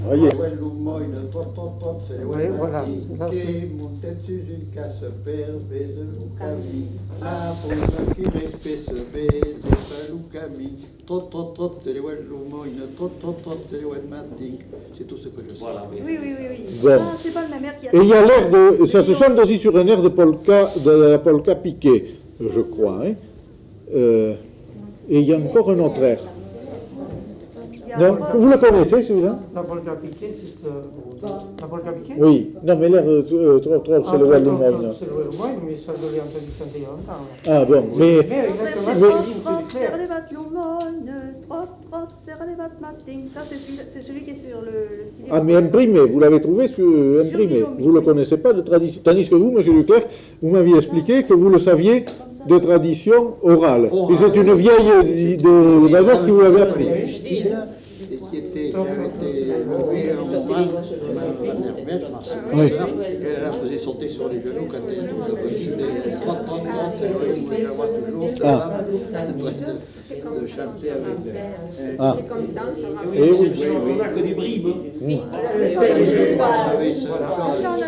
Voyez. Oui, voilà. C'est tout ce que je sais. Voilà, oui. Oui. Bon. Ah, c'est pas ma mère qui a... Et il y a l'air de... Ça se chante aussi sur un air de polka, de la polka piquée, je crois. Hein. Et il y a encore un autre air. Non, vous le connaissez celui-là? La polka piquée, c'est la polka piquée? Oui, non mais l'air trop, c'est le Wallomoine. C'est le Wallomoine, mais ça je l'ai entendu chanter il y a longtemps. Ah bon, mais... C'est celui qui est sur le petit... Ah mais imprimé, vous l'avez trouvé imprimé. Vous ne le connaissez pas de tradition. Tandis que vous, monsieur Leclerc, vous m'aviez expliqué que vous le saviez de tradition orale. Et c'est une vieille de Bazas qui vous l'avait appris. Qui avait été élevée en main par ma mère, ma soeur, elle la faisait sauter sur les genoux quand elle était toute petite, et 30, c'est le que je la vois toujours, de chanter avec elle. Ah. C'est comme ça, on se Et oui, rappelle. On n'a que des bribes. Oui. Vous savez,